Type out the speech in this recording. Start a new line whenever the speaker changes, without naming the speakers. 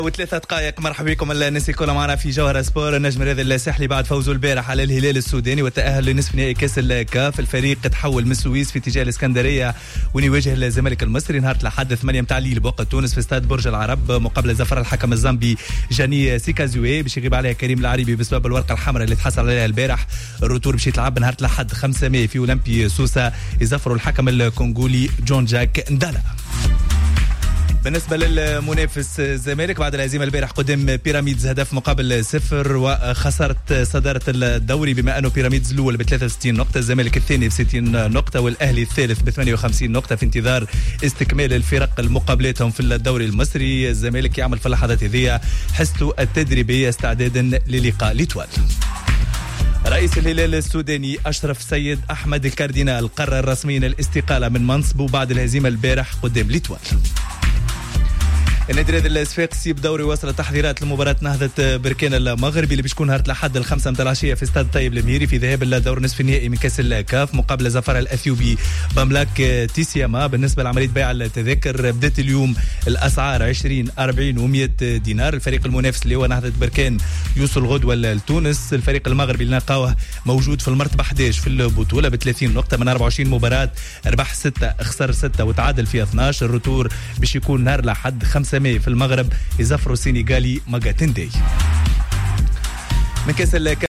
وثلاثة دقائق. مرحبا بكم الناس الكل معنا في جوهرة سبور. النجم الرياضي الساحلي بعد فوزه البارح على الهلال السوداني والتأهل لنصف نهائي كاس الكاف. الفريق تحول من السويس في اتجاه الاسكندرية وين يواجه الزمالك المصري نهار الأحد 8 متاع الليل بوقت تونس في استاد برج العرب مقابل زفر الحكم الزامبي جاني سيكازوي باش يغيب عليها كريم العريبي بسبب الورقة الحمراء اللي تحصل عليها البارح. الروتور باش يتلعب نهار الأحد 5 ماي في أولمبي سوسة يزفروا الحكم الكونغولي جون جاك ندالا. بالنسبة للمنافس الزمالك بعد الهزيمة البارح قدام بيراميدز هدف مقابل 0 وخسرت صدارة الدوري بما أنه بيراميدز الأول ب 63 نقطة، الزمالك الثاني ب 60 نقطة والأهلي الثالث ب 58 نقطة في انتظار استكمال الفرق المقابلاتهم في الدوري المصري. الزمالك يعمل في اللحظات هذه حسته التدريبية استعدادا للقاء ليتوال. رئيس الهلال السوداني أشرف سيد أحمد الكاردينال قرر رسميا الاستقالة من منصبه بعد الهزيمة البارح قدام ليتوال. النادي الرياضي الصفاقسي بدوري وصل التحضيرات لمباراة نهضة بركان المغربي اللي بتكون نهار الأحد 5 متاع العشية في استاد طيب المهيري في ذهاب الدور نصف النهائي من كأس الكاف مقابل زفر الأثيوبي بملاك تيسياما. بالنسبة لعملية بيع التذاكر بدأت اليوم الأسعار 20 40 و100 دينار. الفريق المنافس اللي هو نهضة بركان يوصل غدوة لتونس. الفريق المغربي اللي نلقاوه موجود في المرتبة 11 في البطولة ب 30 نقطة من 24 مباراة، ربح 6 خسر 6 وتعادل في 12. الروتور باش يكون نهار الأحد 5 ماي في المغرب يزفروا السنغالي ماغاتندي. من كاس